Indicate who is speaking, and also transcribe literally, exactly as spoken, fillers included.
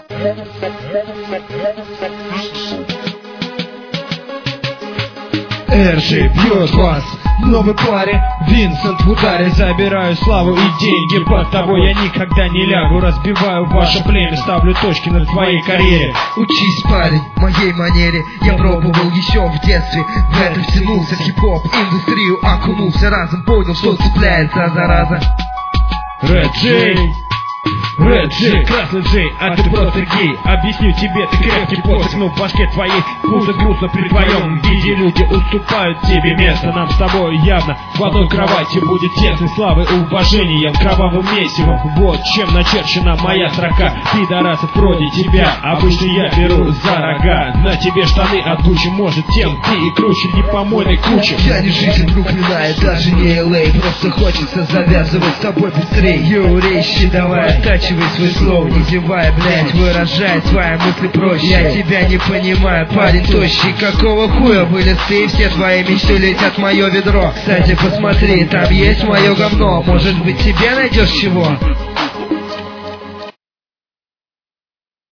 Speaker 1: Эрджи бьет вас в новой паре, Винсент в ударе. Забираю славу и деньги, под тобой я никогда не лягу. Разбиваю ваше племя, ставлю точки на твоей карьере.
Speaker 2: Учись, парень, моей манере. Я пробовал еще в детстве, в это втянулся, в хип-хоп индустрию окунулся, разом понял, что цепляется зараза.
Speaker 1: Ред Джей, Ред Джей, красный Джей, а ты просто гей. Объясню тебе, ты крепкий посох, но в башке твоей будет грустно при твоем виде. Люди уступают тебе место, нам с тобой явно в одной кровати будет тесно. Славы и уважением, кровавым месивом. Вот чем начерчена моя строка. Пидорасов вроде тебя обычно я беру за рога. На тебе штаны от Гуччи, может тем ты и круче не помойной кучи.
Speaker 2: Я не жизнь Бруклина и даже не эл эй, просто хочется завязывать с тобой быстрее. Йоу, речи давай, оттачивай свой слов, не зевай, блять, выражай свои мысли проще. Я тебя не понимаю, парень тощий, какого хуя вылез ты, и все твои мечты летят в мое ведро. Кстати, посмотри, там есть мое говно, может быть тебе найдешь чего?